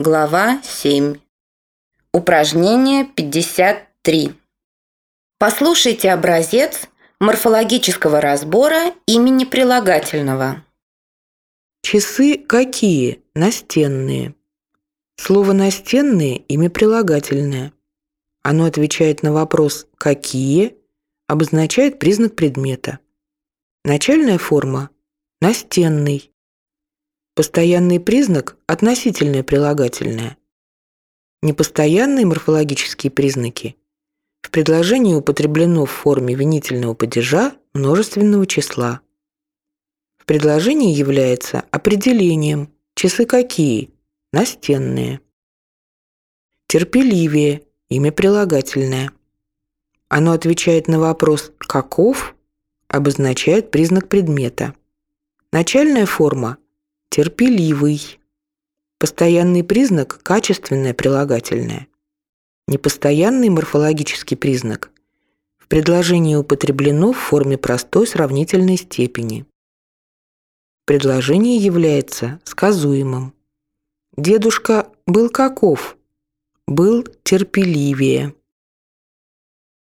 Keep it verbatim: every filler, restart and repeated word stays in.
Глава семь. Упражнение пятьдесят три. Послушайте образец морфологического разбора имени прилагательного. Часы какие? Настенные. Слово «настенные» – имя прилагательное. Оно отвечает на вопрос «какие», обозначает признак предмета. Начальная форма – настенный. Постоянный признак – относительное прилагательное. Непостоянные морфологические признаки в предложении употреблено в форме винительного падежа множественного числа. В предложении является определением «часы какие?» – настенные. Терпеливее – имя прилагательное. Оно отвечает на вопрос «каков?» обозначает признак предмета. Начальная форма – терпеливый. Постоянный признак – качественное прилагательное. Непостоянный морфологический признак в предложении употреблено в форме простой сравнительной степени. Предложение является сказуемым. Дедушка был каков? Был терпеливее.